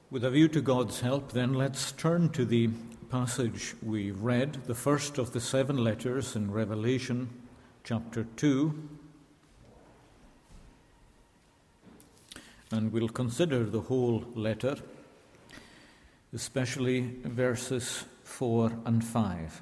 With a view to God's help, then, let's turn to the passage we read, the first of the 7 letters in Revelation, chapter 2. And we'll consider the whole letter, especially verses 4 and 5.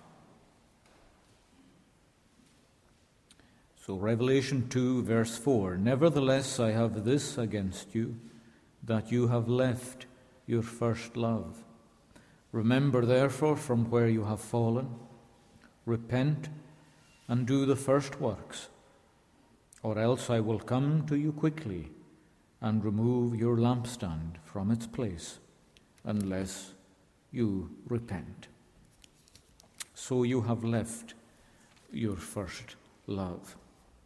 So, Revelation 2, verse 4, "Nevertheless, I have this against you, that you have left your first love. Remember, therefore, from where you have fallen, repent and do the first works, or else I will come to you quickly and remove your lampstand from its place, unless you repent." So you have left your first love.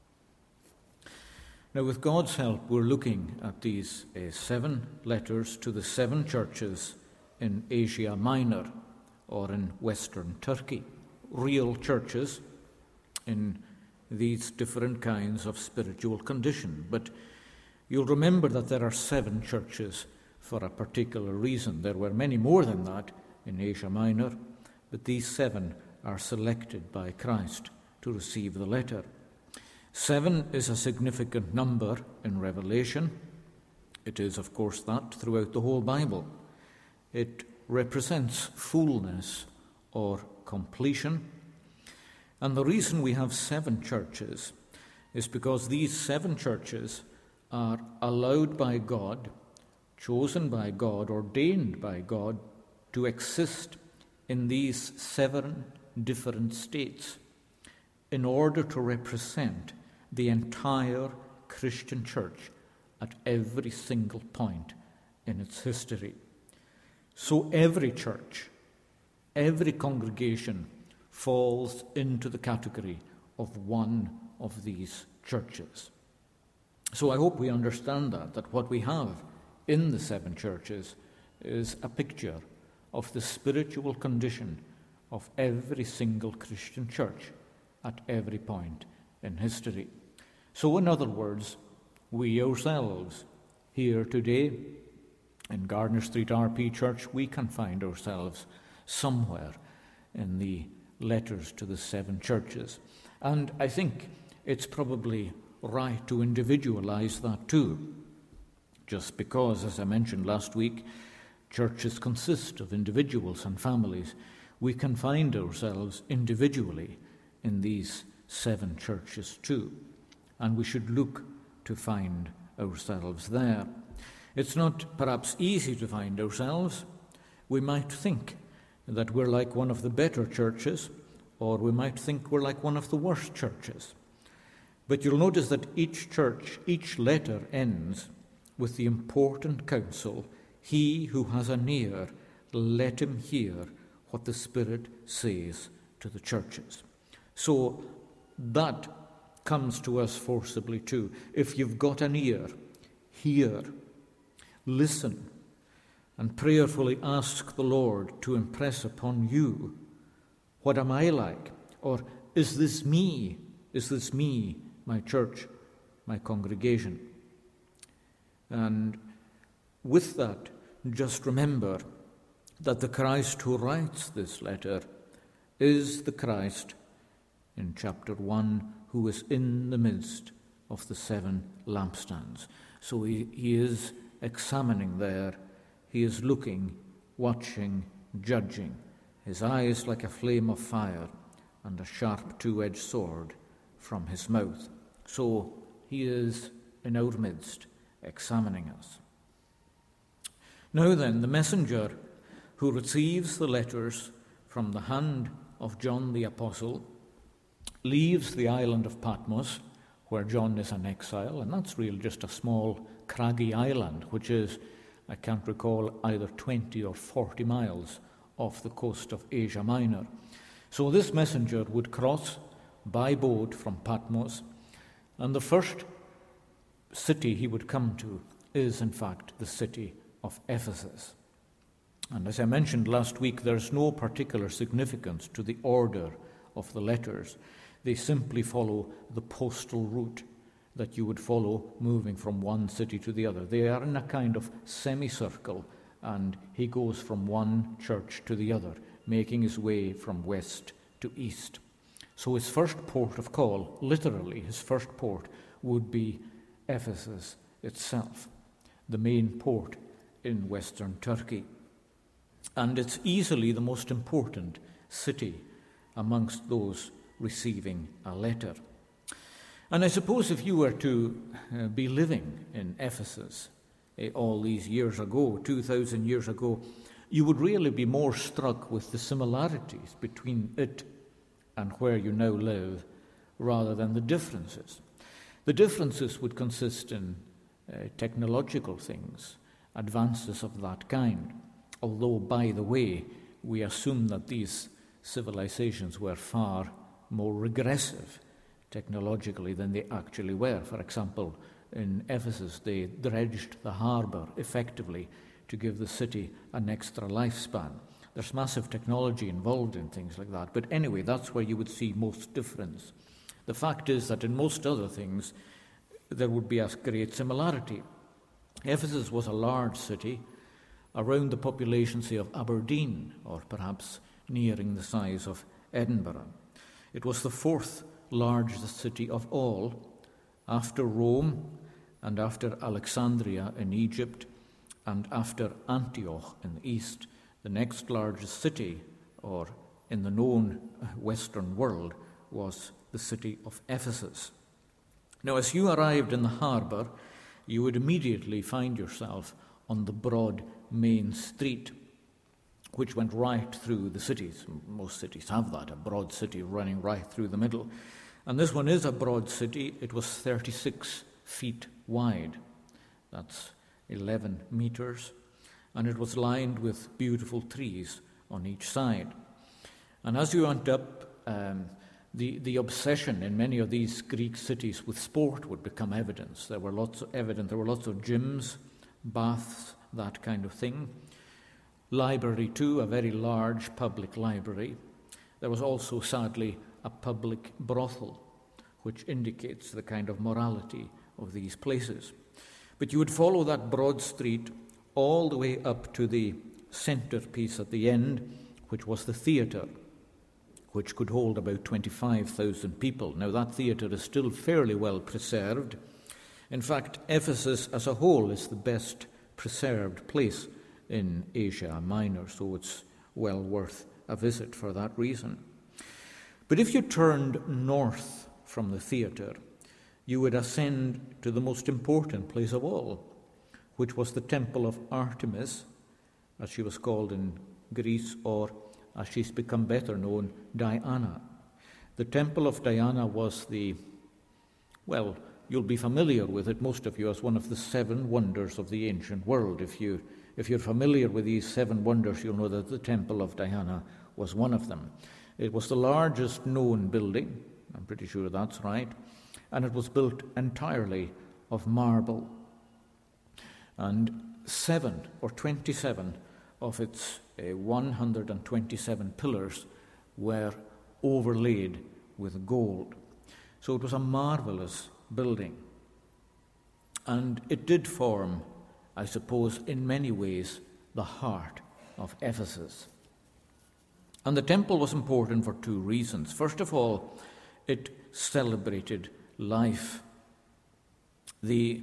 Now, with God's help, we're looking at these 7 letters to the 7 churches in Asia Minor, or in Western Turkey, real churches in these different kinds of spiritual condition. But you'll remember that there are 7 churches for a particular reason. There were many more than that in Asia Minor, but these 7 are selected by Christ to receive the letter. 7 is a significant number in Revelation. It is, of course, that throughout the whole Bible. It represents fullness or completion. And the reason we have 7 churches is because these 7 churches are allowed by God, chosen by God, ordained by God to exist in these 7 different states in order to represent the entire Christian church at every single point in its history. So every church, every congregation falls into the category of one of these churches. So I hope we understand that what we have in the 7 churches is a picture of the spiritual condition of every single Christian church at every point in history. So, in other words, we ourselves here today in Gardner Street RP Church, we can find ourselves somewhere in the letters to the 7 churches. And I think it's probably right to individualize that too, just because, as I mentioned last week, churches consist of individuals and families. We can find ourselves individually in these 7 churches too, and we should look to find ourselves there. It's not perhaps easy to find ourselves. We might think that we're like one of the better churches, or we might think we're like one of the worst churches. But you'll notice that each church, each letter ends with the important counsel, "He who has an ear, let him hear what the Spirit says to the churches." So that comes to us forcibly too. If you've got an ear, hear, listen, and prayerfully ask the Lord to impress upon you, what am I like? Or is this me? Is this me, my church, my congregation? And with that, just remember that the Christ who writes this letter is the Christ in chapter 1 who is in the midst of the 7 lampstands. So he is examining there, he is looking, watching, judging, his eyes like a flame of fire and a sharp 2-edged sword from his mouth. So he is in our midst, examining us. Now then, the messenger who receives the letters from the hand of John the Apostle leaves the island of Patmos, where John is an exile, and that's really just a small craggy island, which is, I can't recall, either 20 or 40 miles off the coast of Asia Minor. So this messenger would cross by boat from Patmos, and the first city he would come to is, in fact, the city of Ephesus. And as I mentioned last week, there's no particular significance to the order of the letters. They simply follow the postal route that you would follow moving from one city to the other. They are in a kind of semicircle and he goes from one church to the other, making his way from west to east. So his first port of call, literally his first port, would be Ephesus itself, the main port in western Turkey. And it's easily the most important city amongst those receiving a letter. And I suppose if you were to be living in Ephesus all these years ago, 2,000 years ago, you would really be more struck with the similarities between it and where you now live rather than the differences. The differences would consist in technological things, advances of that kind, although, by the way, we assume that these civilizations were far more regressive technologically than they actually were. For example, in Ephesus, they dredged the harbour effectively to give the city an extra lifespan. There's massive technology involved in things like that. But anyway, that's where you would see most difference. The fact is that in most other things, there would be a great similarity. Ephesus was a large city, around the population, say, of Aberdeen, or perhaps nearing the size of Edinburgh. It was the fourth largest city of all, after Rome and after Alexandria in Egypt and after Antioch in the east. The next largest city, or in the known Western world, was the city of Ephesus. Now, as you arrived in the harbour, you would immediately find yourself on the broad main street, which went right through the cities. Most cities have that, a broad city running right through the middle. And this one is a broad city. It was 36 feet wide. That's 11 meters. And it was lined with beautiful trees on each side. And as you went up, the obsession in many of these Greek cities with sport would become evident. There were lots of gyms, baths, that kind of thing. Library too, a very large public library. There was also, sadly, a public brothel, which indicates the kind of morality of these places. But you would follow that broad street all the way up to the centrepiece at the end, which was the theatre, which could hold about 25,000 people. Now, that theatre is still fairly well preserved. In fact, Ephesus as a whole is the best preserved place in Asia Minor, so it's well worth a visit for that reason. But if you turned north from the theatre, you would ascend to the most important place of all, which was the Temple of Artemis, as she was called in Greece, or as she's become better known, Diana. The Temple of Diana was you'll be familiar with it, most of you, as one of the 7 wonders of the ancient world. If you're familiar with these 7 wonders, you'll know that the Temple of Diana was one of them. It was the largest known building, I'm pretty sure that's right, and it was built entirely of marble. And 27 of its 127 pillars were overlaid with gold. So it was a marvelous building. And it did form, I suppose, in many ways, the heart of Ephesus. And the temple was important for 2 reasons. First of all, it celebrated life. The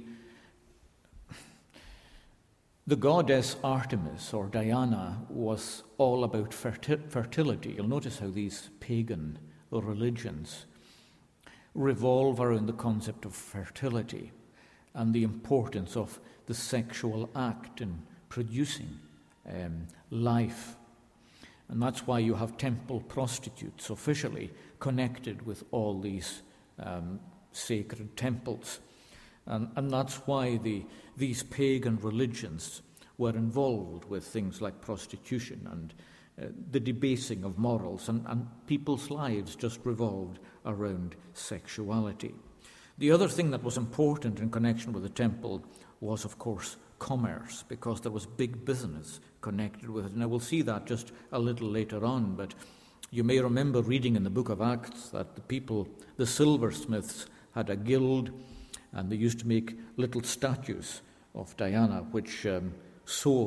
goddess Artemis, or Diana, was all about fertility. You'll notice how these pagan religions revolve around the concept of fertility and the importance of the sexual act in producing life. And that's why you have temple prostitutes officially connected with all these sacred temples. And that's why these pagan religions were involved with things like prostitution and the debasing of morals, and people's lives just revolved around sexuality. The other thing that was important in connection with the temple was, of course, commerce, because there was big business connected with it. Now, we'll see that just a little later on, but you may remember reading in the book of Acts that the silversmiths, had a guild, and they used to make little statues of Diana, which sold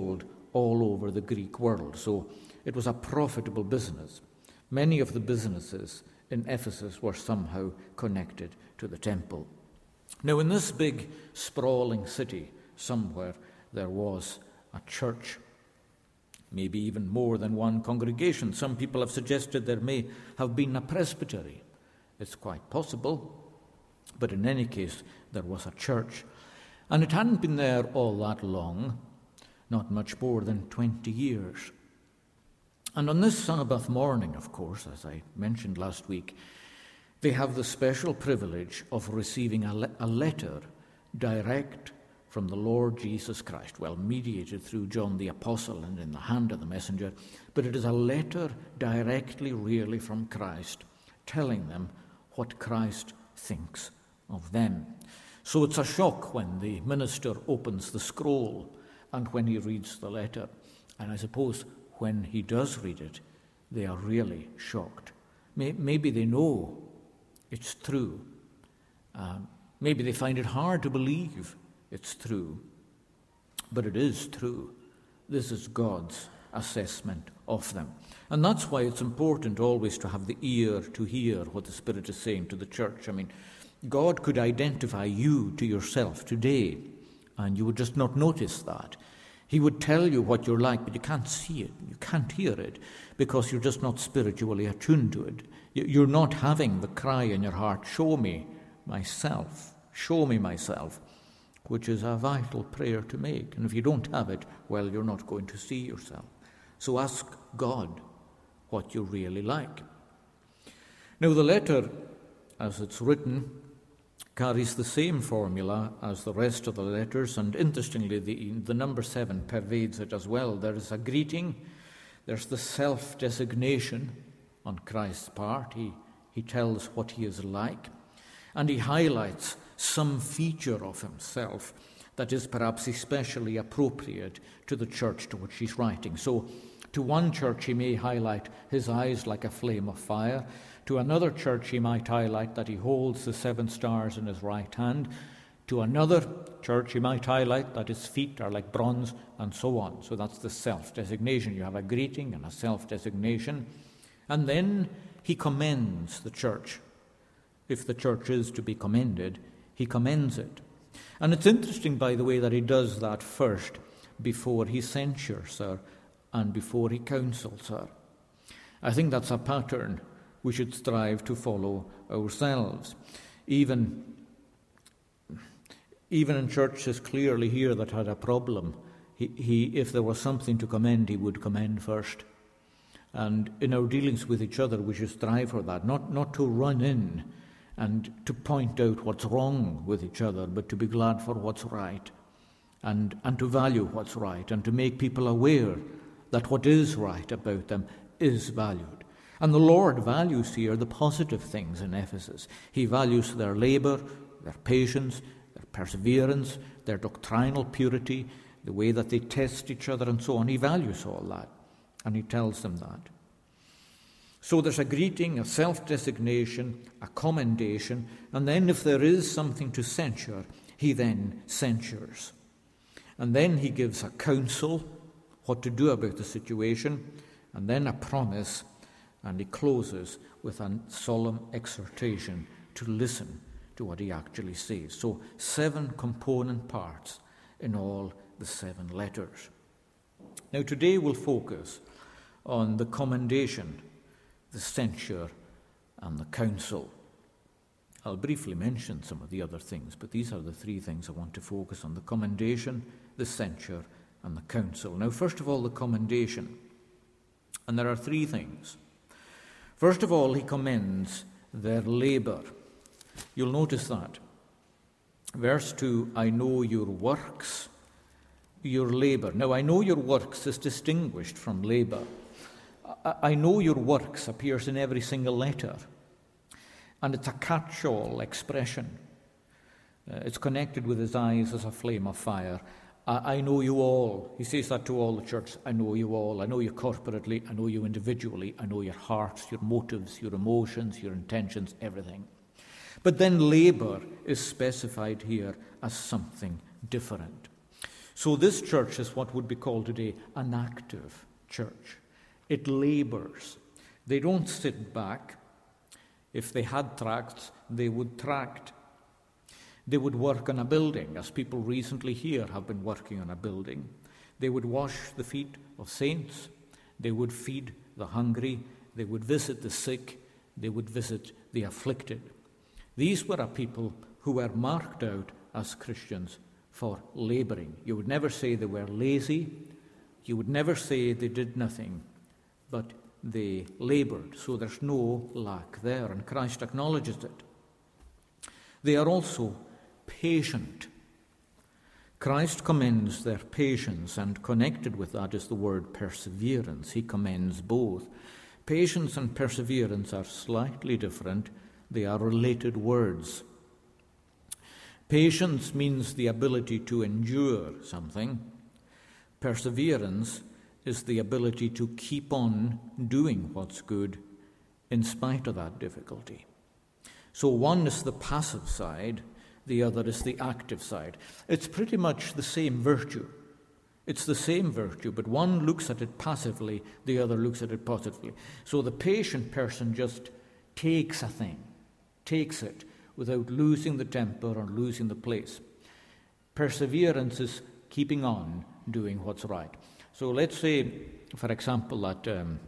all over the Greek world. So it was a profitable business. Many of the businesses in Ephesus were somehow connected to the temple. Now, in this big, sprawling city, somewhere there was a church, maybe even more than one congregation. Some people have suggested there may have been a presbytery. It's quite possible, but in any case, there was a church. And it hadn't been there all that long, not much more than 20 years. And on this Sabbath morning, of course, as I mentioned last week, they have the special privilege of receiving a letter direct from the Lord Jesus Christ, well, mediated through John the Apostle and in the hand of the messenger, but it is a letter directly, really, from Christ, telling them what Christ thinks of them. So it's a shock when the minister opens the scroll and when he reads the letter. And I suppose when he does read it, they are really shocked. Maybe they know it's true. Maybe they find it hard to believe it's true. But it is true. This is God's assessment of them. And that's why it's important always to have the ear to hear what the Spirit is saying to the church. I mean, God could identify you to yourself today, and you would just not notice that. He would tell you what you're like, but you can't see it, you can't hear it, because you're just not spiritually attuned to it. You're not having the cry in your heart, show me myself, which is a vital prayer to make. And if you don't have it, well, you're not going to see yourself. So ask God what you're really like. Now, the letter, as it's written, carries the same formula as the rest of the letters, and interestingly, the number 7 pervades it as well. There is a greeting, there's the self-designation on Christ's part. He tells what he is like, and he highlights some feature of himself that is perhaps especially appropriate to the church to which he's writing. So, to one church he may highlight his eyes like a flame of fire. To another church he might highlight that he holds the 7 stars in his right hand. To another church he might highlight that his feet are like bronze, and so on. So that's the self-designation. You have a greeting and a self-designation. And then he commends the church. If the church is to be commended, he commends it. And it's interesting, by the way, that he does that first before he censures her and before he counsels her. I think that's a pattern we should strive to follow ourselves. Even in churches clearly here that had a problem, he if there was something to commend, he would commend first. And in our dealings with each other, we should strive for that, not to run in and to point out what's wrong with each other, but to be glad for what's right, and to value what's right, and to make people aware that what is right about them is valued. And the Lord values here the positive things in Ephesus. He values their labor, their patience, their perseverance, their doctrinal purity, the way that they test each other and so on. He values all that, and he tells them that. So there's a greeting, a self-designation, a commendation, and then if there is something to censure, he then censures. And then he gives a counsel, what to do about the situation, and then a promise, and he closes with a solemn exhortation to listen to what he actually says. So 7 component parts in all the 7 letters. Now today we'll focus on the commendation, the censure, and the counsel. I'll briefly mention some of the other things, but these are the 3 things I want to focus on: the commendation, the censure, and the counsel. Now, first of all, the commendation. And there are 3 things. First of all, he commends their labor. You'll notice that. Verse 2, I know your works, your labor. Now, I know your works is distinguished from labor. I know your works appears in every single letter. And it's a catch-all expression. It's connected with his eyes as a flame of fire. I know you all. He says that to all the church. I know you all. I know you corporately. I know you individually. I know your hearts, your motives, your emotions, your intentions, everything. But then labor is specified here as something different. So this church is what would be called today an active church. It labours. They don't sit back. If they had tracts, they would tract. They would work on a building, as people recently here have been working on a building. They would wash the feet of saints. They would feed the hungry. They would visit the sick. They would visit the afflicted. These were a people who were marked out as Christians for labouring. You would never say they were lazy. You would never say they did nothing, but they laboured. So there's no lack there, and Christ acknowledges it. They are also patient. Christ commends their patience, and connected with that is the word perseverance. He commends both. Patience and perseverance are slightly different. They are related words. Patience means the ability to endure something. Perseverance is the ability to keep on doing what's good in spite of that difficulty. So one is the passive side, the other is the active side. It's pretty much the same virtue. It's the same virtue, but one looks at it passively, the other looks at it positively. So the patient person just takes a thing, takes it, without losing the temper or losing the place. Perseverance is keeping on doing what's right. So let's say, for example, that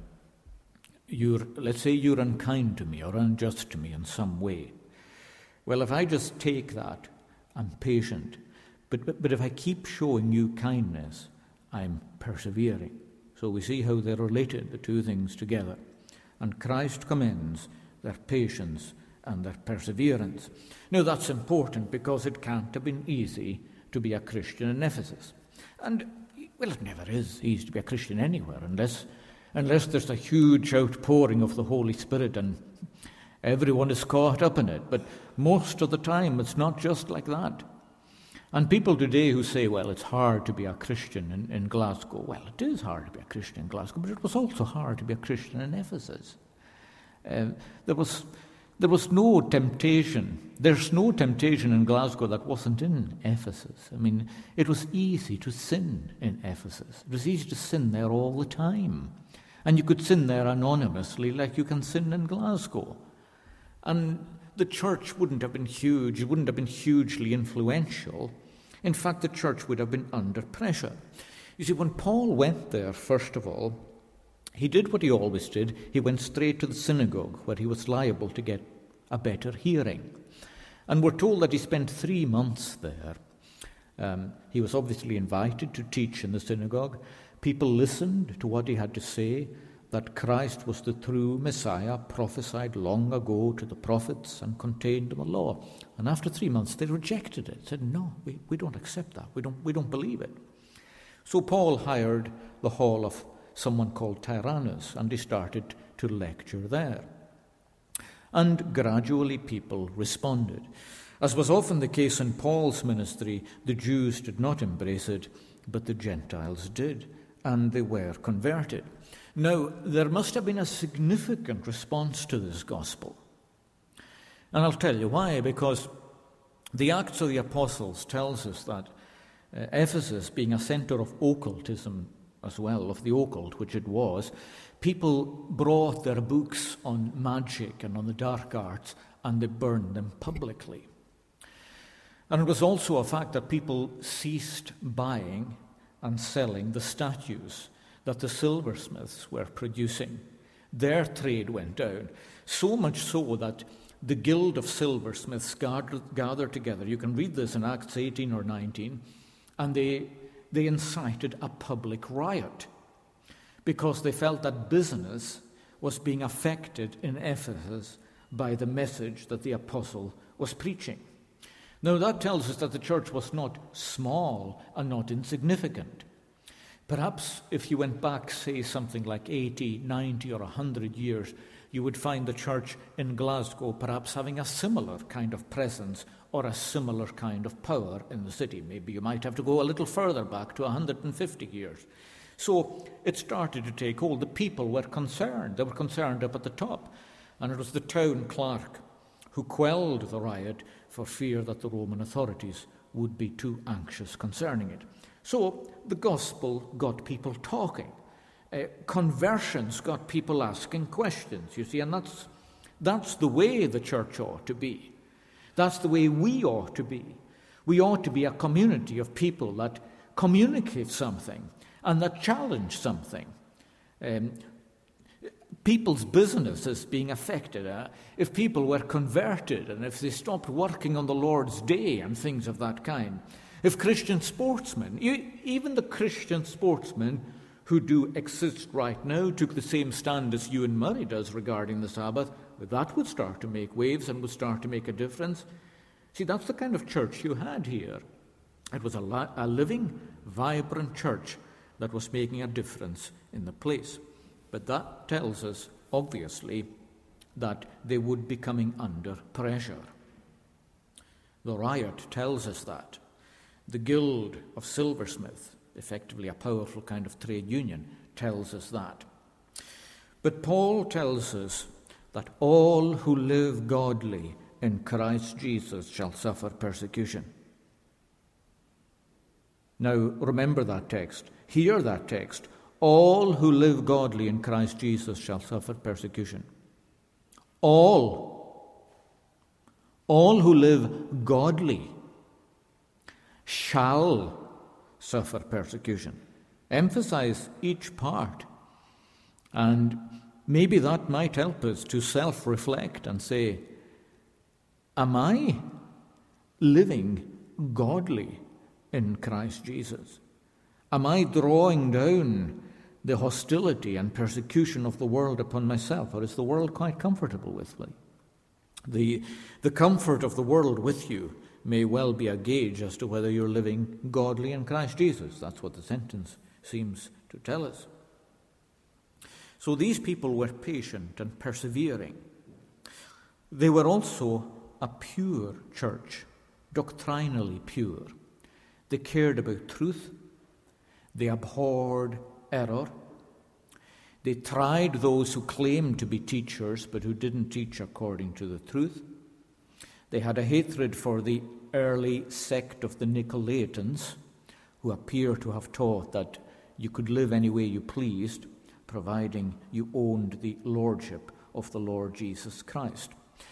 you're unkind to me or unjust to me in some way. Well, if I just take that, I'm patient. But if I keep showing you kindness, I'm persevering. So we see how they're related, the two things together. And Christ commends their patience and their perseverance. Now that's important because it can't have been easy to be a Christian in Ephesus. And, well, it never is easy to be a Christian anywhere unless there's a huge outpouring of the Holy Spirit and everyone is caught up in it. But most of the time it's not just like that. And people today who say, well, it's hard to be a Christian in Glasgow. Well, it is hard to be a Christian in Glasgow, but it was also hard to be a Christian in Ephesus. There was no temptation. There's no temptation in Glasgow that wasn't in Ephesus. I mean, it was easy to sin in Ephesus. It was easy to sin there all the time. And you could sin there anonymously like you can sin in Glasgow. And the church wouldn't have been huge. It wouldn't have been hugely influential. In fact, the church would have been under pressure. You see, when Paul went there, first of all, he did what he always did. He went straight to the synagogue where he was liable to get a better hearing. And we're told that he spent 3 months there. He was obviously invited to teach in the synagogue. People listened to what he had to say, that Christ was the true Messiah prophesied long ago to the prophets and contained in the law. And after 3 months they rejected it, said, no, we don't accept that. We don't believe it. So Paul hired the hall of someone called Tyrannus, and he started to lecture there. And gradually people responded. As was often the case in Paul's ministry, the Jews did not embrace it, but the Gentiles did, and they were converted. Now, there must have been a significant response to this gospel. And I'll tell you why, because the Acts of the Apostles tells us that Ephesus, being a centre of occultism as well, of the occult, which it was, people brought their books on magic and on the dark arts, and they burned them publicly. And it was also a fact that people ceased buying and selling the statues that the silversmiths were producing. Their trade went down, so much so that the Guild of Silversmiths gathered together. You can read this in Acts 18 or 19, and they incited a public riot because they felt that business was being affected in Ephesus by the message that the apostle was preaching. Now that tells us that the church was not small and not insignificant. Perhaps if you went back, say, something like 80, 90 or 100 years, you would find the church in Glasgow perhaps having a similar kind of presence or a similar kind of power in the city. Maybe you might have to go a little further back to 150 years. So it started to take hold. The people were concerned. They were concerned up at the top. And it was the town clerk who quelled the riot for fear that the Roman authorities would be too anxious concerning it. So the gospel got people talking. Conversions got people asking questions, you see, and that's the way the church ought to be. That's the way we ought to be. We ought to be a community of people that communicate something and that challenge something. People's business is being affected. If people were converted and if they stopped working on the Lord's day and things of that kind. If Christian sportsmen, even the Christian sportsmen who do exist right now, took the same stand as Ewan Murray does regarding the Sabbath, that would start to make waves and would start to make a difference. See, that's the kind of church you had here. It was a living, vibrant church that was making a difference in the place. But that tells us, obviously, that they would be coming under pressure. The riot tells us that. The Guild of Silversmiths, effectively a powerful kind of trade union, tells us that. But Paul tells us that all who live godly in Christ Jesus shall suffer persecution. Now, remember that text. Hear that text. All who live godly in Christ Jesus shall suffer persecution. All who live godly shall suffer persecution. Emphasize each part. And maybe that might help us to self-reflect and say, am I living godly in Christ Jesus? Am I drawing down the hostility and persecution of the world upon myself, or is the world quite comfortable with me? The comfort of the world with you may well be a gauge as to whether you're living godly in Christ Jesus. That's what the sentence seems to tell us. So these people were patient and persevering. They were also a pure church, doctrinally pure. They cared about truth. They abhorred error. They tried those who claimed to be teachers but who didn't teach according to the truth. They had a hatred for the early sect of the Nicolaitans, who appear to have taught that you could live any way you pleased, providing you owned the lordship of the Lord Jesus Christ.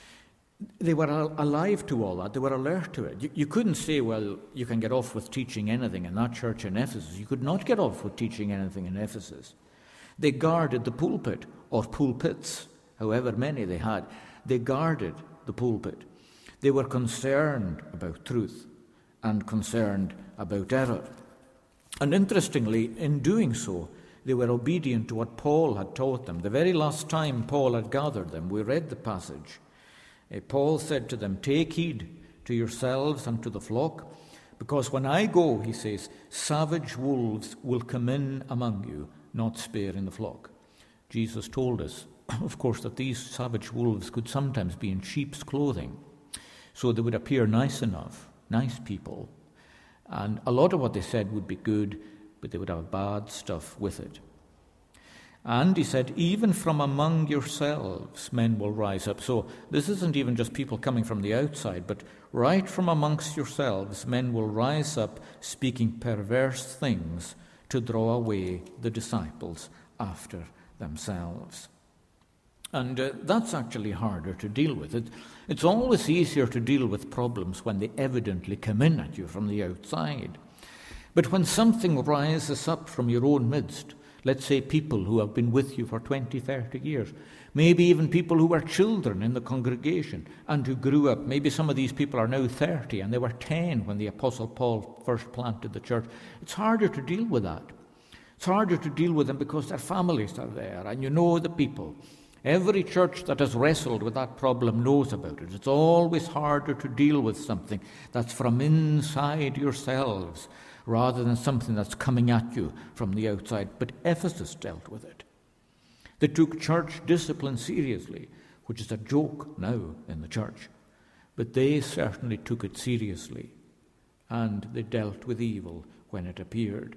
They were alive to all that. They were alert to it. You couldn't say, well, you can get off with teaching anything in that church in Ephesus. You could not get off with teaching anything in Ephesus. They guarded the pulpit, or pulpits, however many they had. They guarded the pulpit. They were concerned about truth and concerned about error. And interestingly, in doing so, they were obedient to what Paul had taught them. The very last time Paul had gathered them, we read the passage. Paul said to them, "Take heed to yourselves and to the flock, because when I go," he says, "savage wolves will come in among you, not sparing the flock." Jesus told us, of course, that these savage wolves could sometimes be in sheep's clothing. So they would appear nice enough, nice people. And a lot of what they said would be good, but they would have bad stuff with it. And he said, even from among yourselves men will rise up. So this isn't even just people coming from the outside, but right from amongst yourselves men will rise up speaking perverse things to draw away the disciples after themselves. And that's actually harder to deal with. It's always easier to deal with problems when they evidently come in at you from the outside. But when something rises up from your own midst, let's say people who have been with you for 20, 30 years, maybe even people who were children in the congregation and who grew up, maybe some of these people are now 30 and they were 10 when the Apostle Paul first planted the church. It's harder to deal with that. It's harder to deal with them because their families are there and you know the people. Every church that has wrestled with that problem knows about it. It's always harder to deal with something that's from inside yourselves rather than something that's coming at you from the outside. But Ephesus dealt with it. They took church discipline seriously, which is a joke now in the church. But they certainly took it seriously, and they dealt with evil when it appeared.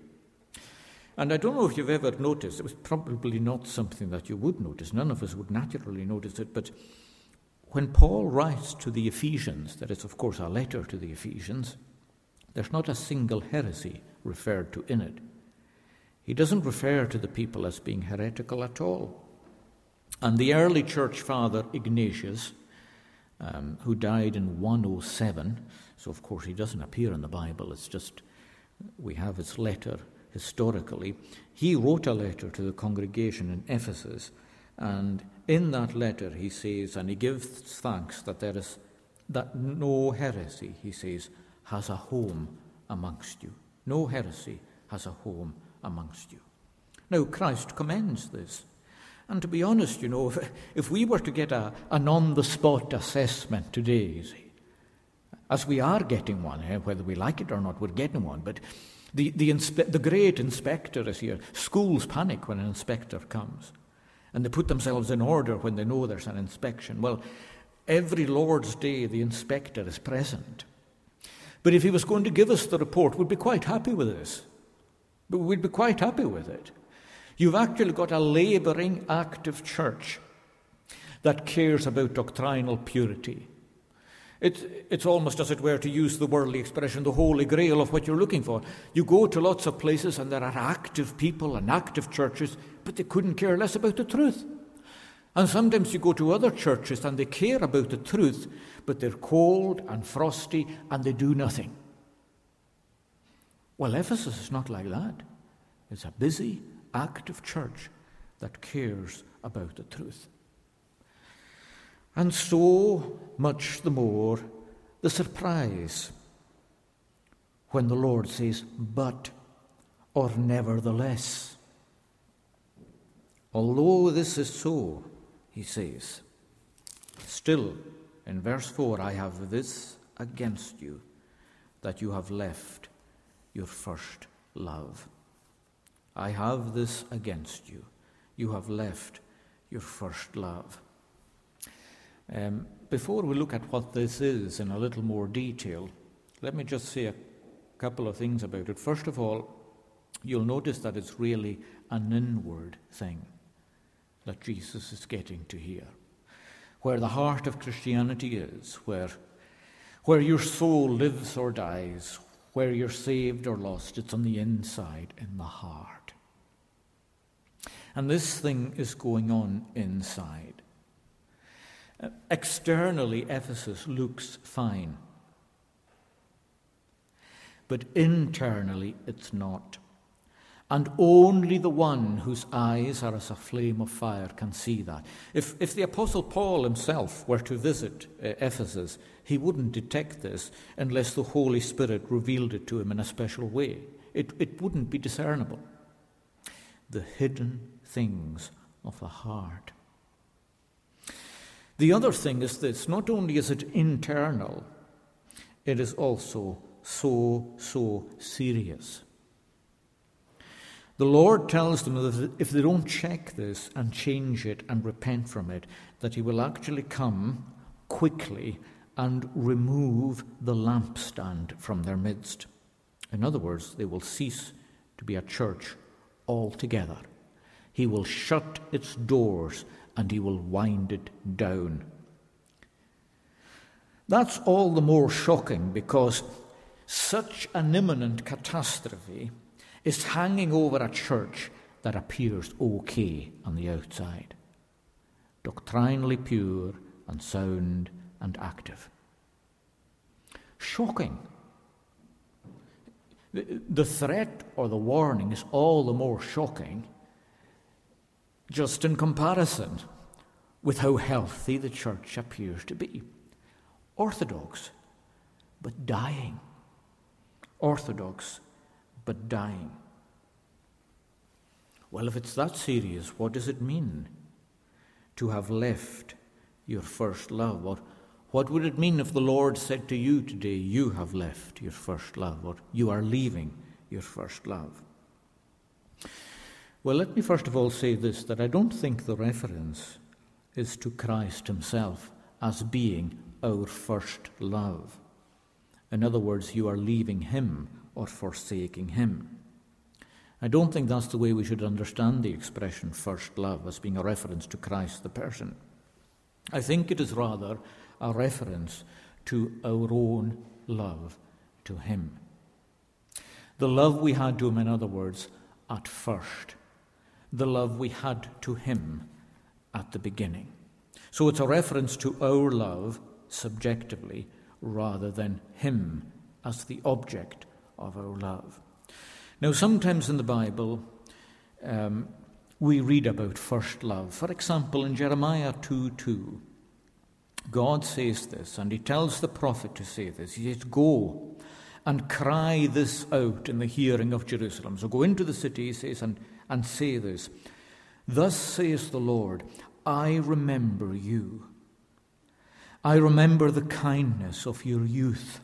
And I don't know if you've ever noticed, it was probably not something that you would notice, none of us would naturally notice it, but when Paul writes to the Ephesians, that is of course a letter to the Ephesians, there's not a single heresy referred to in it. He doesn't refer to the people as being heretical at all. And the early church father Ignatius, who died in 107, so of course he doesn't appear in the Bible, it's just we have his letter historically. He wrote a letter to the congregation in Ephesus, and in that letter he says, and he gives thanks that no heresy, he says, has a home amongst you. No heresy has a home amongst you. Now, Christ commends this. And to be honest, if we were to get an on-the-spot assessment today, you see, as we are getting one, whether we like it or not, we're getting one, but the great inspector is here. Schools panic when an inspector comes, and they put themselves in order when they know there's an inspection. Well, every Lord's Day, the inspector is present. But if he was going to give us the report, we'd be quite happy with this. But we'd be quite happy with it. You've actually got a labouring, active church that cares about doctrinal purity. It's almost, as it were, to use the worldly expression, the holy grail of what you're looking for. You go to lots of places and there are active people and active churches, but they couldn't care less about the truth. And sometimes you go to other churches and they care about the truth, but they're cold and frosty and they do nothing. Well, Ephesus is not like that. It's a busy, active church that cares about the truth. And so much the more the surprise when the Lord says, but, or nevertheless. Although this is so, he says, still, in verse 4, I have this against you, that you have left your first love. I have this against you. You have left your first love. Before we look at what this is in a little more detail, let me just say a couple of things about it. First of all, you'll notice that it's really an inward thing that Jesus is getting to here. Where the heart of Christianity is, where your soul lives or dies, where you're saved or lost, it's on the inside, in the heart. And this thing is going on inside. Externally, Ephesus looks fine. But internally, it's not. And only the one whose eyes are as a flame of fire can see that. If the Apostle Paul himself were to visit Ephesus, he wouldn't detect this unless the Holy Spirit revealed it to him in a special way. It wouldn't be discernible. The hidden things of the heart. The other thing is this: not only is it internal, it is also so serious. The Lord tells them that if they don't check this and change it and repent from it, that he will actually come quickly and remove the lampstand from their midst. In other words, they will cease to be a church altogether. He will shut its doors and he will wind it down. That's all the more shocking because such an imminent catastrophe is hanging over a church that appears okay on the outside, doctrinally pure and sound and active. Shocking. The threat or the warning is all the more shocking just in comparison with how healthy the church appears to be. Orthodox, but dying. Orthodox, but dying. Well, if it's that serious, what does it mean to have left your first love? Or what would it mean if the Lord said to you today, you have left your first love, or you are leaving your first love? Well, let me first of all say this, that I don't think the reference is to Christ himself as being our first love. In other words, you are leaving him or forsaking him. I don't think that's the way we should understand the expression first love, as being a reference to Christ the person. I think it is rather a reference to our own love to him. The love we had to him, in other words, at first. The love we had to him at the beginning. So it's a reference to our love subjectively rather than him as the object of our love. Now, sometimes in the Bible, we read about first love. For example, in Jeremiah 2:2, God says this, and he tells the prophet to say this. He says, "Go and cry this out in the hearing of Jerusalem." So go into the city, he says, and say this. "Thus says the Lord, I remember you. I remember the kindness of your youth.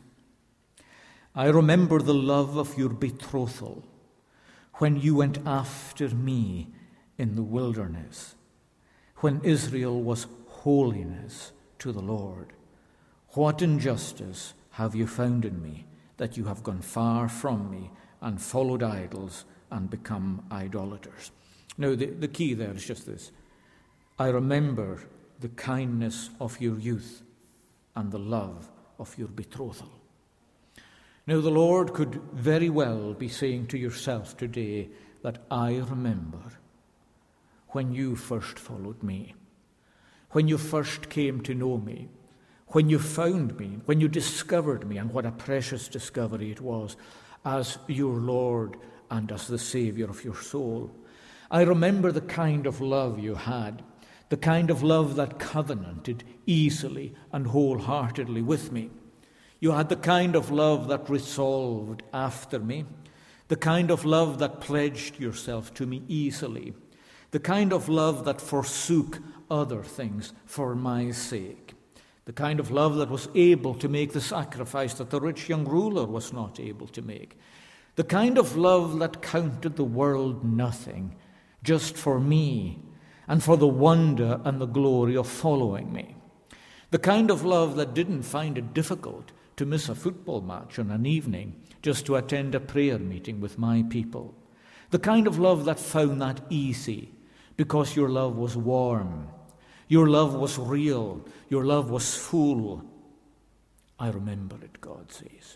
I remember the love of your betrothal, when you went after me in the wilderness, when Israel was holiness to the Lord. What injustice have you found in me, that you have gone far from me and followed idols and become idolaters?" Now, the key there is just this. I remember the kindness of your youth and the love of your betrothal. Now, the Lord could very well be saying to yourself today that I remember when you first followed me, when you first came to know me, when you found me, when you discovered me, and what a precious discovery it was as your Lord and as the Saviour of your soul. I remember the kind of love you had, the kind of love that covenanted easily and wholeheartedly with me. You had the kind of love that resolved after me, the kind of love that pledged yourself to me easily, the kind of love that forsook other things for my sake, the kind of love that was able to make the sacrifice that the rich young ruler was not able to make, the kind of love that counted the world nothing just for me and for the wonder and the glory of following me, the kind of love that didn't find it difficult to miss a football match on an evening just to attend a prayer meeting with my people, the kind of love that found that easy because your love was warm, your love was real, your love was full. I remember it, God says.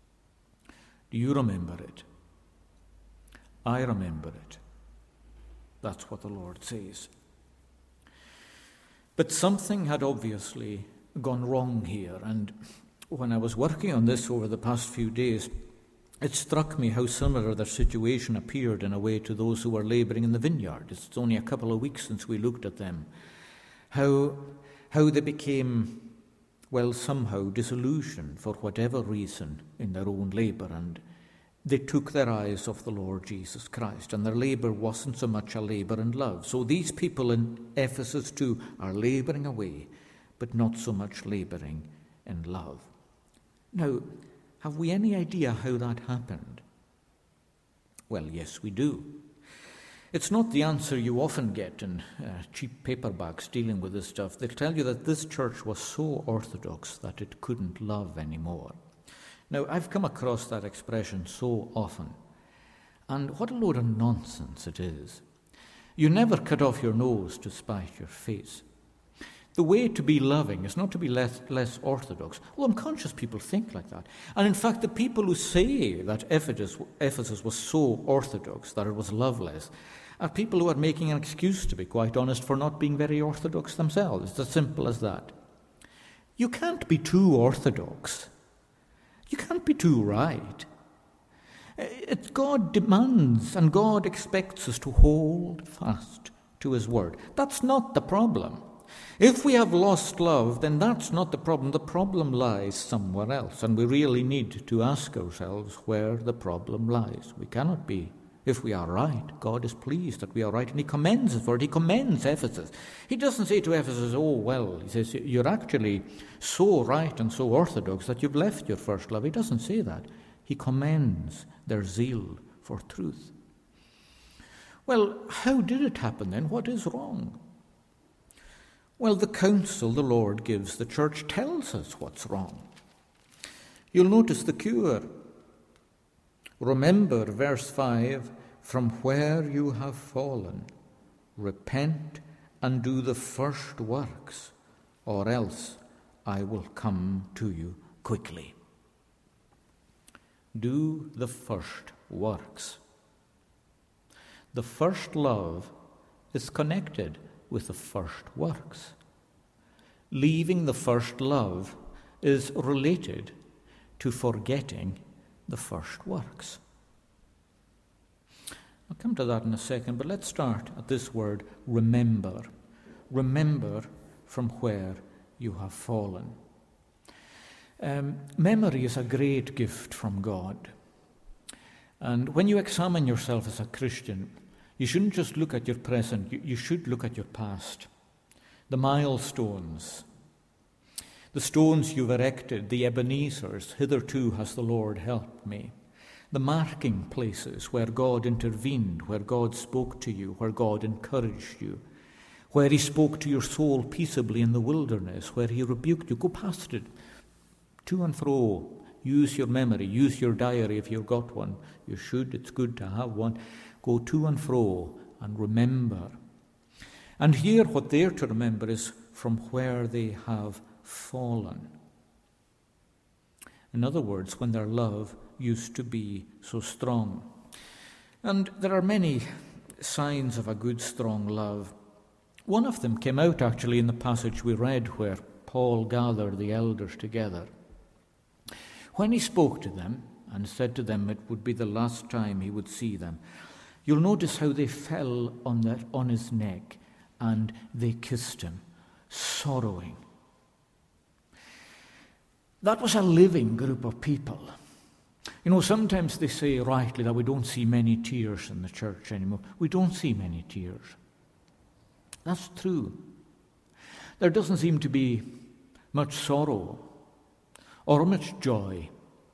Do you remember it? I remember it. That's what the Lord says. But something had obviously gone wrong here, and when I was working on this over the past few days, it struck me how similar their situation appeared in a way to those who were labouring in the vineyard. It's only a couple of weeks since we looked at them. How they became, well, somehow disillusioned for whatever reason in their own labour, and they took their eyes off the Lord Jesus Christ, and their labour wasn't so much a labour in love. So these people in Ephesus too are labouring away, but not so much labouring in love. Now, have we any idea how that happened? Well, yes, we do. It's not the answer you often get in cheap paperbacks dealing with this stuff. They'll tell you that this church was so orthodox that it couldn't love anymore. Now, I've come across that expression so often, and what a load of nonsense it is. You never cut off your nose to spite your face. The way to be loving is not to be less orthodox. Well, I'm conscious people think like that. And in fact, the people who say that Ephesus was so orthodox, that it was loveless, are people who are making an excuse, to be quite honest, for not being very orthodox themselves. It's as simple as that. You can't be too orthodox. You can't be too right. God demands and God expects us to hold fast to his word. That's not the problem. If we have lost love, then that's not the problem. The problem lies somewhere else, and we really need to ask ourselves where the problem lies. We cannot be. If we are right, God is pleased that we are right, and he commends us for it. He commends Ephesus. He doesn't say to Ephesus, oh, well, he says, you're actually so right and so orthodox that you've left your first love. He doesn't say that. He commends their zeal for truth. Well, how did it happen then? What is wrong? Well, the counsel the Lord gives the church tells us what's wrong. You'll notice the cure. Remember, verse 5, from where you have fallen, repent and do the first works, or else I will come to you quickly. Do the first works. The first love is connected with the first works. Leaving the first love is related to forgetting the first works. I'll come to that in a second, but let's start at this word, remember. Remember from where you have fallen. Memory is a great gift from God. And when you examine yourself as a Christian, you shouldn't just look at your present, you should look at your past. The milestones, the stones you've erected, the Ebenezers, hitherto has the Lord helped me. The marking places where God intervened, where God spoke to you, where God encouraged you, where he spoke to your soul peaceably in the wilderness, where he rebuked you. Go past it, to and fro. Use your memory, use your diary if you've got one. You should, it's good to have one. Go to and fro and remember. And here what they're to remember is from where they have fallen. In other words, when their love used to be so strong. And there are many signs of a good, strong love. One of them came out actually in the passage we read where Paul gathered the elders together. When he spoke to them and said to them it would be the last time he would see them, you'll notice how they fell on his neck and they kissed him, sorrowing. That was a living group of people. You know, sometimes they say rightly that we don't see many tears in the church anymore. We don't see many tears. That's true. There doesn't seem to be much sorrow or much joy.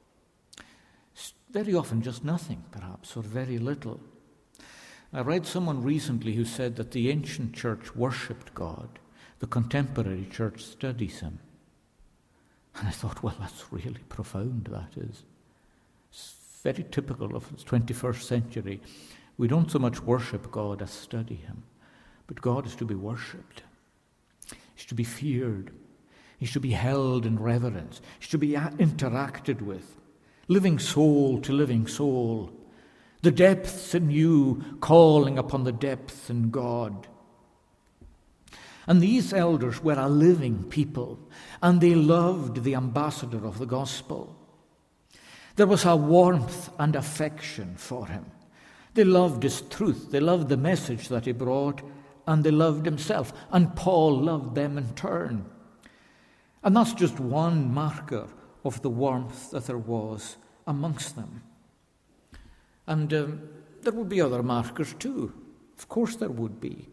Very often just nothing, perhaps, or very little. I read someone recently who said that the ancient church worshipped God, the contemporary church studies him. And I thought, well, that's really profound, that is. It's very typical of the 21st century. We don't so much worship God as study him. But God is to be worshipped. He's to be feared. He's to be held in reverence. He's to be interacted with. Living soul to living soul. The depths in you calling upon the depths in God. And these elders were a living people, and they loved the ambassador of the gospel. There was a warmth and affection for him. They loved his truth. They loved the message that he brought, and they loved himself. And Paul loved them in turn. And that's just one marker of the warmth that there was amongst them. And there would be other markers too. Of course there would be.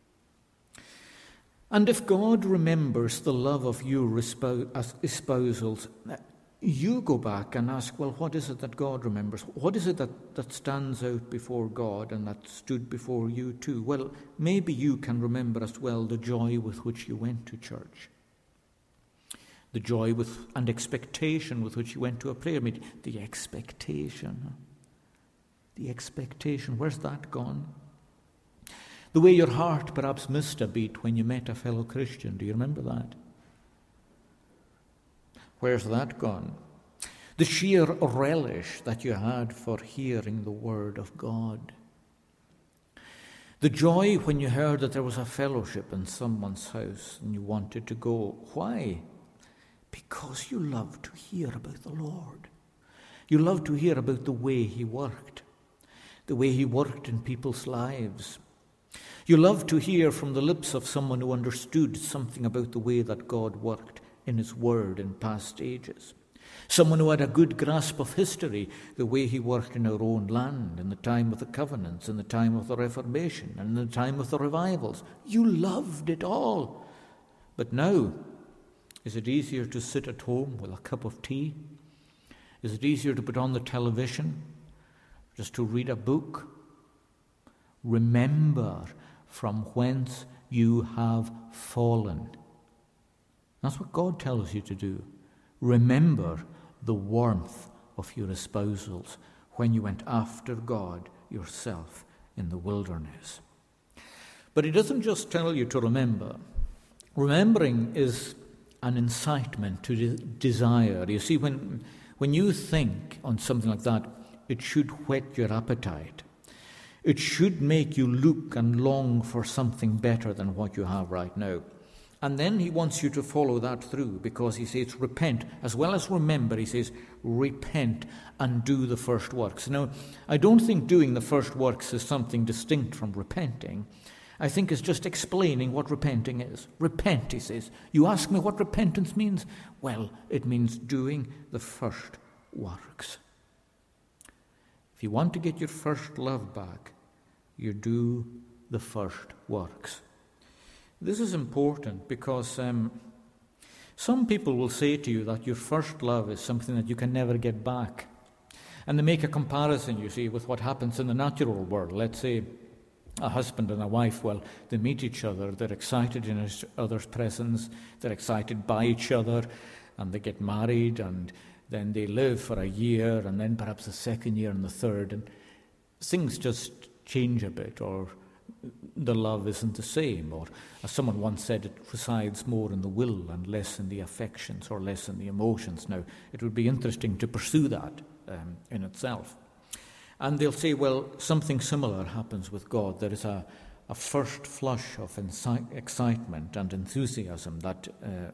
And if God remembers the love of you espousals, you go back and ask, well, what is it that God remembers? What is it that stands out before God and that stood before you too? Well, maybe you can remember as well the joy with which you went to church. The joy and expectation with which you went to a prayer meeting. The expectation. Where's that gone? The way your heart perhaps missed a beat when you met a fellow Christian. Do you remember that? Where's that gone? The sheer relish that you had for hearing the word of God. The joy when you heard that there was a fellowship in someone's house and you wanted to go. Why? Because you love to hear about the Lord. You love to hear about the way he worked. The way he worked in people's lives. You love to hear from the lips of someone who understood something about the way that God worked in his word in past ages. Someone who had a good grasp of history, the way he worked in our own land, in the time of the covenants, in the time of the Reformation, and in the time of the revivals. You loved it all. But now, is it easier to sit at home with a cup of tea? Is it easier to put on the television? Just to read a book? Remember from whence you have fallen. That's what God tells you to do. Remember the warmth of your espousals when you went after God yourself in the wilderness. But he doesn't just tell you to remember. Remembering is an incitement to desire. You see, when you think on something like that, It should whet your appetite. It should make you look and long for something better than what you have right now. And then he wants you to follow that through, because he says repent. As well as remember, he says repent and do the first works. Now, I don't think doing the first works is something distinct from repenting. I think it's just explaining what repenting is. Repent, he says. You ask me what repentance means? Well, it means doing the first works. If you want to get your first love back, you do the first works. This is important because some people will say to you that your first love is something that you can never get back. And they make a comparison, you see, with what happens in the natural world. Let's say a husband and a wife, well, they meet each other, they're excited in each other's presence, they're excited by each other, and they get married, and then they live for a year, and then perhaps the second year and the third, and things just change a bit, or the love isn't the same, or as someone once said, it resides more in the will and less in the affections or less in the emotions. Now, it would be interesting to pursue that in itself. And they'll say, well, something similar happens with God. There is a first flush of excitement and enthusiasm that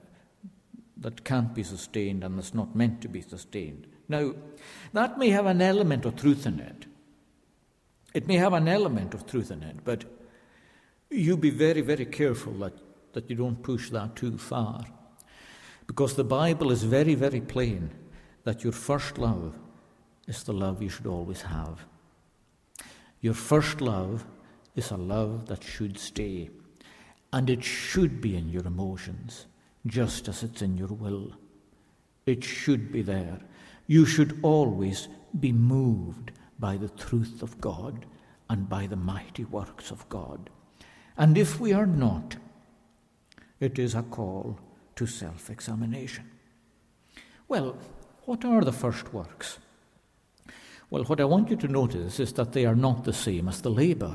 can't be sustained and is not meant to be sustained. Now, that may have an element of truth in it. It may have an element of truth in it, but you be very, very careful that you don't push that too far. Because the Bible is very, very plain that your first love is the love you should always have. Your first love is a love that should stay, and it should be in your emotions, just as it's in your will. It should be there. You should always be moved by the truth of God and by the mighty works of God. And if we are not, it is a call to self-examination. Well, what are the first works? Well, what I want you to notice is that they are not the same as the labor.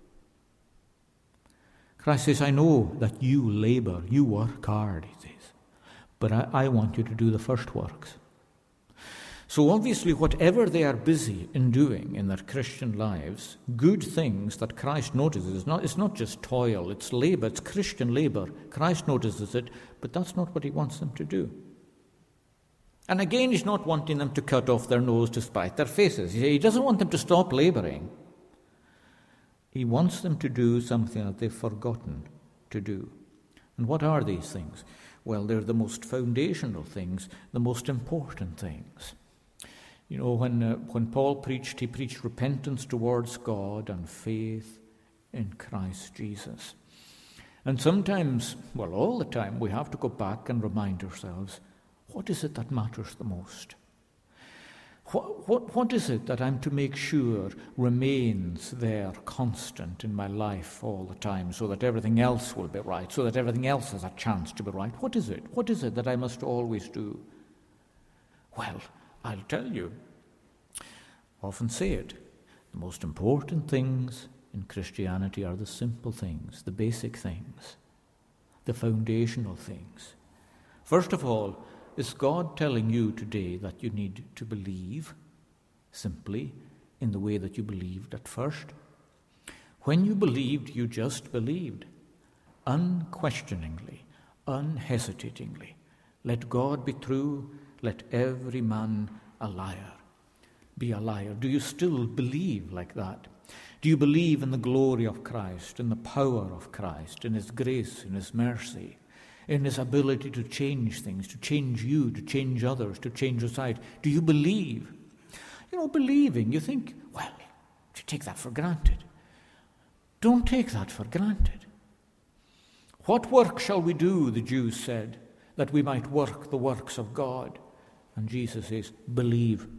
Christ says, I know that you labor, you work hard, he says, but I want you to do the first works. So obviously, whatever they are busy in doing in their Christian lives, good things that Christ notices, it's not just toil, it's labor, it's Christian labor. Christ notices it, but that's not what he wants them to do. And again, he's not wanting them to cut off their nose to spite their faces. He doesn't want them to stop laboring. He wants them to do something that they've forgotten to do. And what are these things? Well, they're the most foundational things, the most important things. You know, when Paul preached, he preached repentance towards God and faith in Christ Jesus. And sometimes, well, all the time, we have to go back and remind ourselves, what is it that matters the most? What is it that I'm to make sure remains there constant in my life all the time so that everything else will be right, so that everything else has a chance to be right? What is it? What is it that I must always do? Well, I'll tell you, often say it, the most important things in Christianity are the simple things, the basic things, the foundational things. First of all, is God telling you today that you need to believe simply in the way that you believed at first? When you believed, you just believed, unquestioningly, unhesitatingly. Let God be true, let every man a liar be a liar. Do you still believe like that? Do you believe in the glory of Christ, in the power of Christ, in his grace, in his mercy, in his ability to change things, to change you, to change others, to change society? Do you believe? You know, believing, you think, well, you take that for granted. Don't take that for granted. What work shall we do, the Jews said, that we might work the works of God? And Jesus says, believe.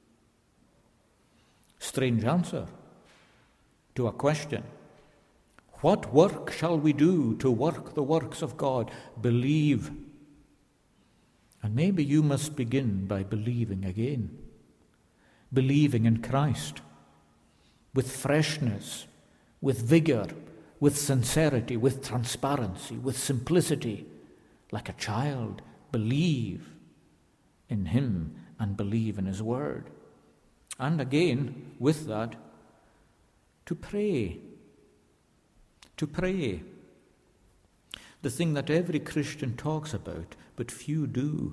Strange answer to a question. What work shall we do to work the works of God? Believe. And maybe you must begin by believing again. Believing in Christ with freshness, with vigor, with sincerity, with transparency, with simplicity. Like a child, believe in him and believe in his word. And again, with that, to pray. To pray. The thing that every Christian talks about, but few do.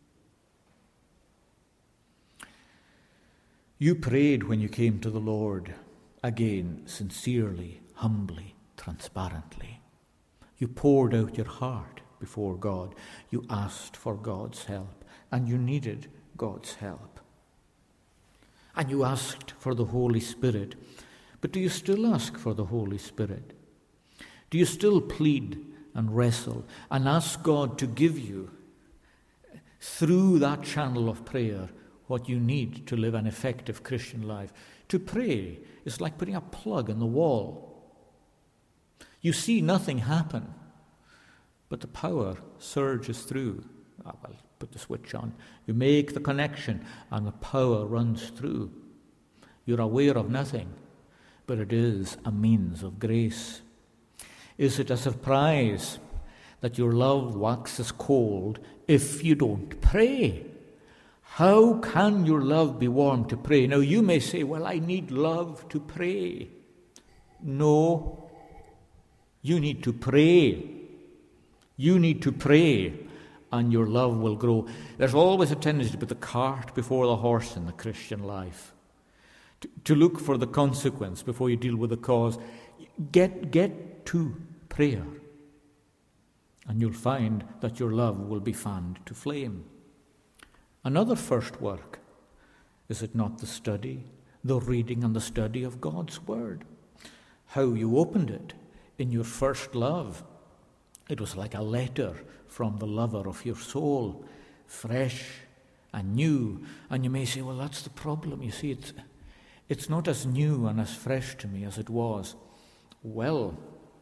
You prayed when you came to the Lord, again, sincerely, humbly, transparently. You poured out your heart before God. You asked for God's help, and you needed God's help. And you asked for the Holy Spirit. But do you still ask for the Holy Spirit? Do you still plead and wrestle and ask God to give you, through that channel of prayer, what you need to live an effective Christian life? To pray is like putting a plug in the wall. You see nothing happen, but the power surges through. Put the switch on. You make the connection, and the power runs through. You're aware of nothing, but it is a means of grace. Is it a surprise that your love waxes cold if you don't pray? How can your love be warm to pray? Now you may say, well, I need love to pray. No, you need to pray. You need to pray, and your love will grow. There's always a tendency to put the cart before the horse in the Christian life, to look for the consequence before you deal with the cause. Get to prayer, and you'll find that your love will be fanned to flame. Another first work, is it not the study, the reading and the study of God's Word? How you opened it in your first love. It was like a letter from the lover of your soul, fresh and new. And you may say, well, that's the problem. You see, it's not as new and as fresh to me as it was. Well,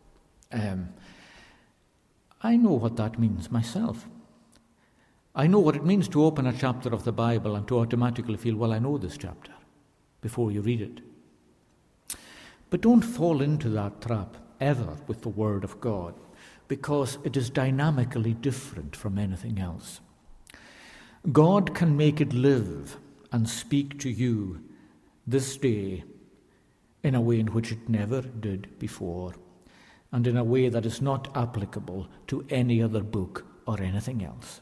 I know what that means myself. I know what it means to open a chapter of the Bible and to automatically feel, well, I know this chapter, before you read it. But don't fall into that trap ever with the Word of God, because it is dynamically different from anything else. God can make it live and speak to you this day in a way in which it never did before, and in a way that is not applicable to any other book or anything else.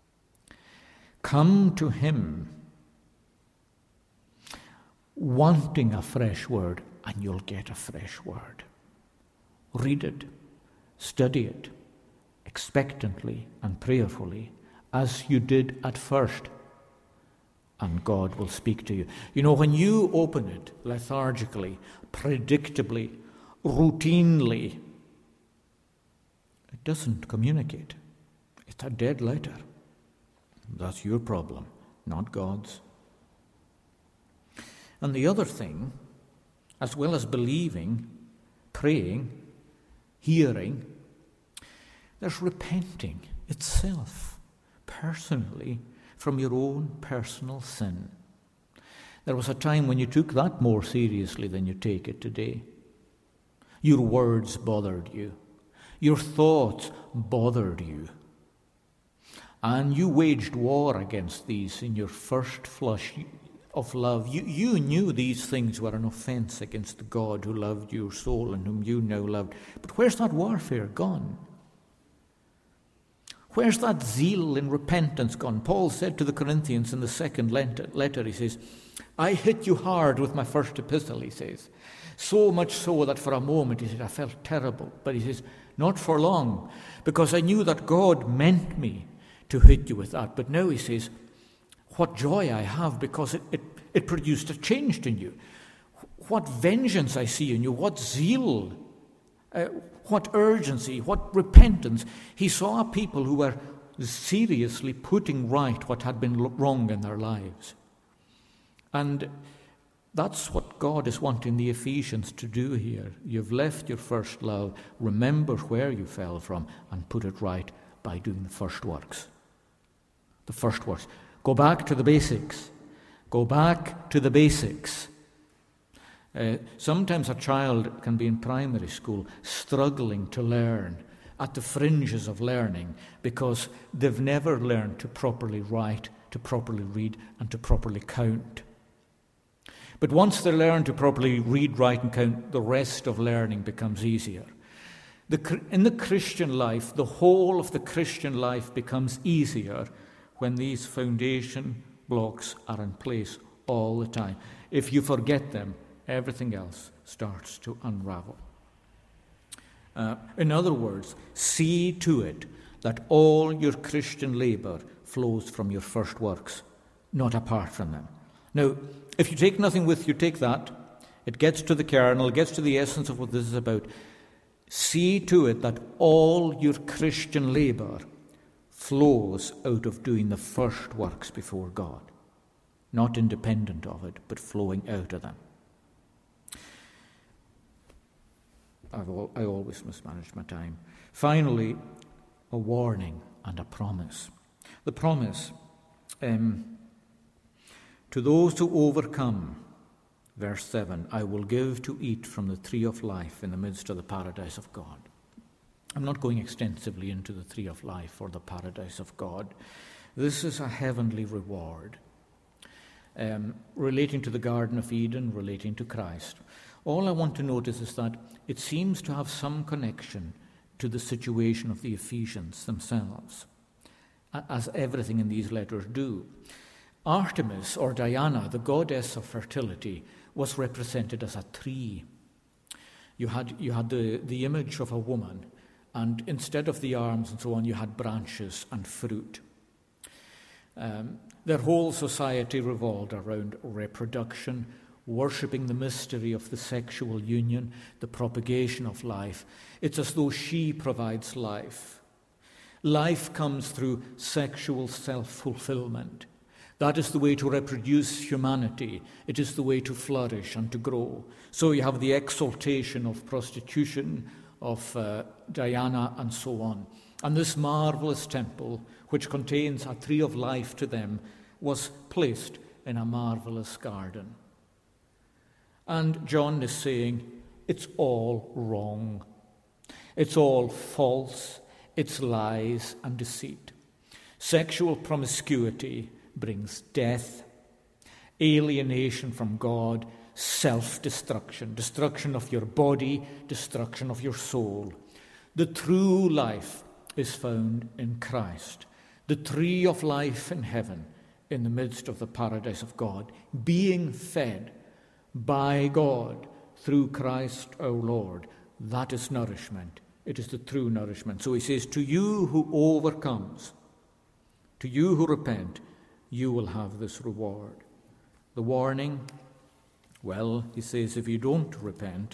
Come to Him wanting a fresh word, and you'll get a fresh word. Read it, study it, expectantly and prayerfully, as you did at first, and God will speak to you. You know, when you open it lethargically, predictably, routinely, it doesn't communicate. It's a dead letter. That's your problem, not God's. And the other thing, as well as believing, praying, hearing, there's repenting itself, personally, from your own personal sin. There was a time when you took that more seriously than you take it today. Your words bothered you. Your thoughts bothered you. And you waged war against these in your first flush of love. You knew these things were an offense against the God who loved your soul and whom you now loved. But where's that warfare gone? Where's that zeal in repentance gone? Paul said to the Corinthians in the second letter, he says, I hit you hard with my first epistle, he says. So much so that for a moment, he said, I felt terrible. But he says, not for long, because I knew that God meant me to hit you with that. But now he says, what joy I have, because it produced a change in you. What vengeance I see in you, what zeal, what urgency, what repentance. He saw people who were seriously putting right what had been wrong in their lives. And that's what God is wanting the Ephesians to do here. You've left your first love, remember where you fell from, and put it right by doing the first works. The first works. Go back to the basics. Go back to the basics. Sometimes a child can be in primary school struggling to learn, at the fringes of learning, because they've never learned to properly write, to properly read, and to properly count. But once they learn to properly read, write, and count, the rest of learning becomes easier. In the Christian life, the whole of the Christian life becomes easier when these foundation blocks are in place all the time. If you forget them, everything else starts to unravel. In other words, see to it that all your Christian labour flows from your first works, not apart from them. Now, if you take nothing with you, take that. It gets to the kernel, it gets to the essence of what this is about. See to it that all your Christian labour flows out of doing the first works before God. Not independent of it, but flowing out of them. I always mismanage my time. Finally, a warning and a promise. The promise, to those who overcome, verse 7, I will give to eat from the tree of life in the midst of the paradise of God. I'm not going extensively into the tree of life or the paradise of God. This is a heavenly reward relating to the Garden of Eden, relating to Christ. All I want to notice is that it seems to have some connection to the situation of the Ephesians themselves, as everything in these letters do. Artemis, or Diana, the goddess of fertility, was represented as a tree. You had the image of a woman, and instead of the arms and so on, you had branches and fruit. Their whole society revolved around reproduction, worshipping the mystery of the sexual union, the propagation of life. It's as though she provides life. Life comes through sexual self-fulfillment. That is the way to reproduce humanity. It is the way to flourish and to grow. So you have the exaltation of prostitution, of Diana, and so on. And this marvelous temple, which contains a tree of life to them, was placed in a marvelous garden. And John is saying, it's all wrong. It's all false. It's lies and deceit. Sexual promiscuity brings death, alienation from God, self-destruction, destruction of your body, destruction of your soul. The true life is found in Christ, the tree of life in heaven, in the midst of the paradise of God, being fed by God through Christ our Lord. That is nourishment. It is the true nourishment. So he says, to you who overcomes, to you who repent, you will have this reward. The warning, well, he says, if you don't repent,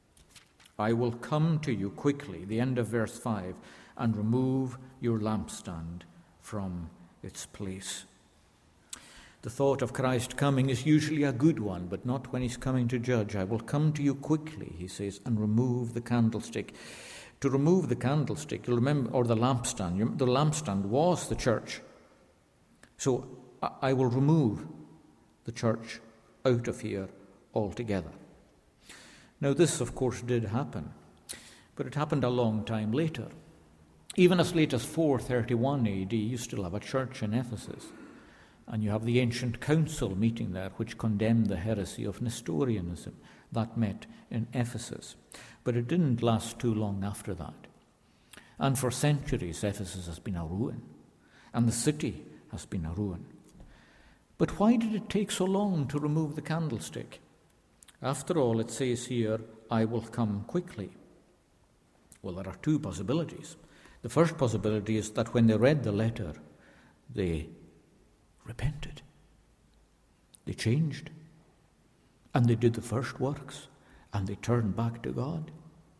I will come to you quickly, the end of verse 5, and remove your lampstand from its place. The thought of Christ coming is usually a good one, but not when he's coming to judge. I will come to you quickly, he says, and remove the candlestick. To remove the candlestick, you'll remember, or the lampstand was the church. So I will remove the church out of here altogether. Now this, of course, did happen, but it happened a long time later. Even as late as 431 AD, you still have a church in Ephesus. And you have the ancient council meeting there, which condemned the heresy of Nestorianism. That met in Ephesus. But it didn't last too long after that. And for centuries, Ephesus has been a ruin. And the city has been a ruin. But why did it take so long to remove the candlestick? After all, it says here, I will come quickly. Well, there are two possibilities. The first possibility is that when they read the letter, they repented. They changed. And they did the first works. And they turned back to God.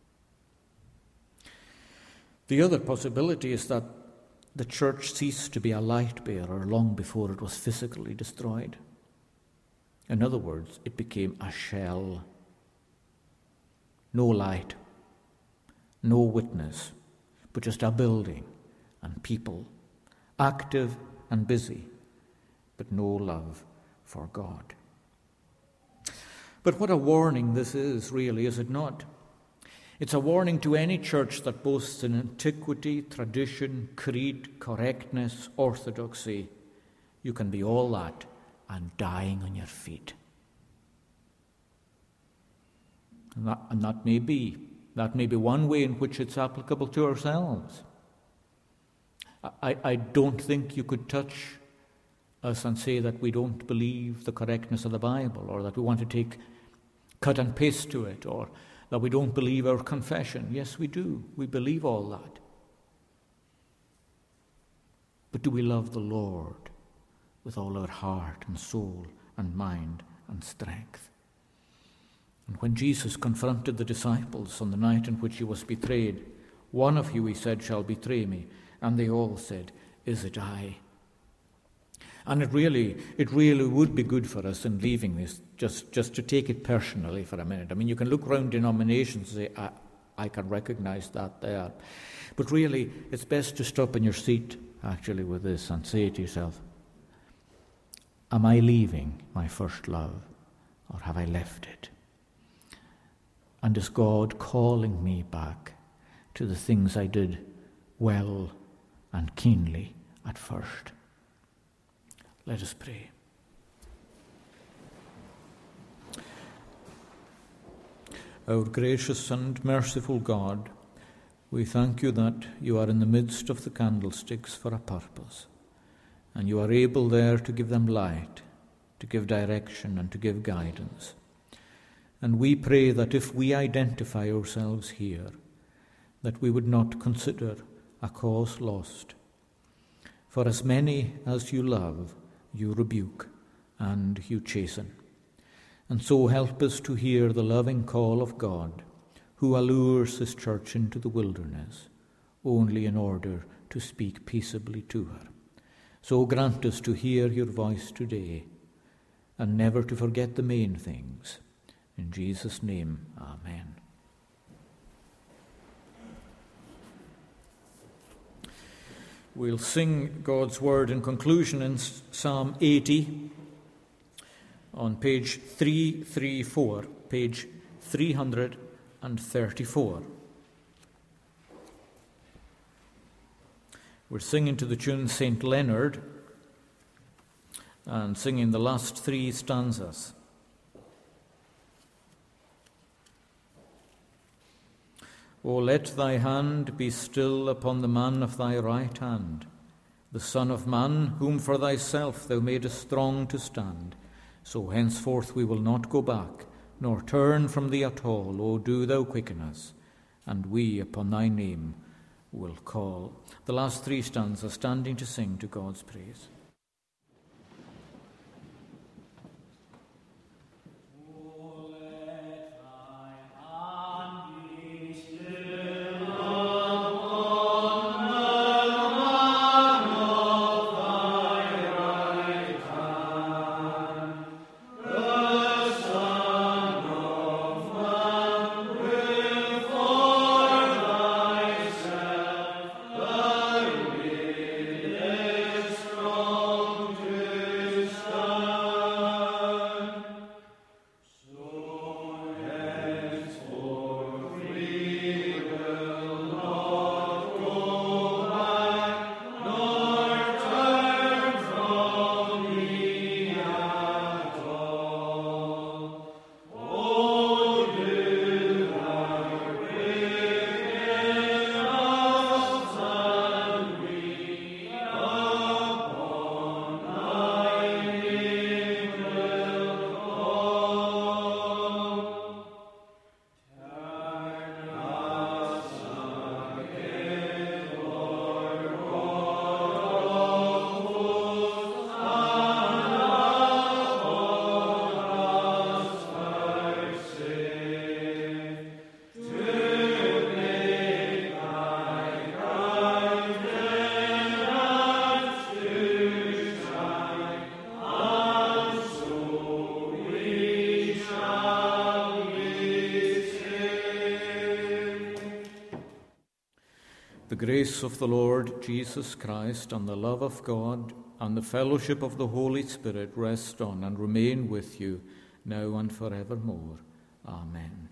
The other possibility is that the church ceased to be a light bearer long before it was physically destroyed. In other words, it became a shell. No light, no witness, but just a building and people, active and busy, but no love for God. But what a warning this is, really, is it not? It's a warning to any church that boasts in antiquity, tradition, creed, correctness, orthodoxy. You can be all that and dying on your feet. And that may be one way in which it's applicable to ourselves. I don't think you could touch us and say that we don't believe the correctness of the Bible, or that we want to take cut and paste to it, or that we don't believe our confession. Yes, we do. We believe all that. But do we love the Lord with all our heart and soul and mind and strength? And when Jesus confronted the disciples on the night in which he was betrayed, "One of you," he said, "shall betray me." And they all said, "Is it I?" And it really would be good for us in leaving this, just to take it personally for a minute. I mean, you can look around denominations and say, I can recognize that there. But really, it's best to stop in your seat, actually, with this and say to yourself, am I leaving my first love, or have I left it? And is God calling me back to the things I did well and keenly at first? Let us pray. Our gracious and merciful God, we thank you that you are in the midst of the candlesticks for a purpose, and you are able there to give them light, to give direction, and to give guidance. And we pray that if we identify ourselves here, that we would not consider a cause lost. For as many as you love, you rebuke and you chasten. And so help us to hear the loving call of God, who allures his church into the wilderness, only in order to speak peaceably to her. So grant us to hear your voice today, and never to forget the main things. In Jesus' name, amen. We'll sing God's word in conclusion in Psalm 80 on page 334, page 334. We're singing to the tune St. Leonard and singing the last three stanzas. O let thy hand be still upon the man of thy right hand, the Son of Man, whom for thyself thou madest strong to stand. So henceforth we will not go back, nor turn from thee at all. O do thou quicken us, and we upon thy name will call. The last three stanzas, standing to sing to God's praise. The grace of the Lord Jesus Christ and the love of God and the fellowship of the Holy Spirit rest on and remain with you now and forevermore. Amen.